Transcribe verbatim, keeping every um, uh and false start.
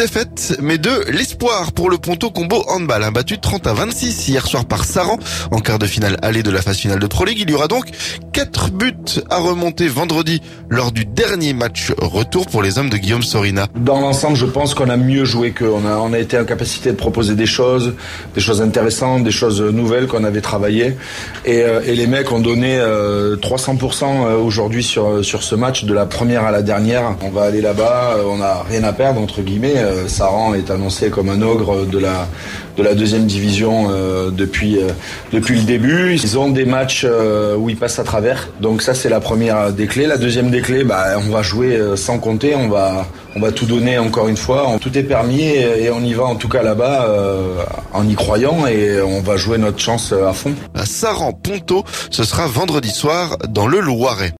défaite, mais de l'espoir pour le Ponto Combo Handball, hein, battu trente à vingt-six hier soir par Saran en quart de finale aller de la phase finale de Pro League. Il y aura donc quatre buts à remonter vendredi lors du dernier match retour pour les hommes de Guillaume Sorina. Dans l'ensemble, je pense qu'on a mieux joué qu'eux. On a, on a été en capacité de proposer des choses, des choses intéressantes, des choses nouvelles qu'on avait travaillées. Et, euh, et les mecs ont donné euh, trois cents pour cent aujourd'hui sur, sur ce match, de la première à la dernière. On va aller là-bas, on n'a rien à perdre, entre guillemets. Euh, Saran est annoncé comme un ogre de la, de la deuxième division euh, depuis, euh, depuis le début. Ils ont des matchs euh, où ils passent à travers. Donc ça, c'est la première des clés. La deuxième des clés, bah, on va jouer sans compter. On va, on va tout donner encore une fois. Tout est permis et, et on y va en tout cas là-bas euh, en y croyant et on va jouer notre chance à fond. À Saran-Ponto, ce sera vendredi soir dans le Loiret.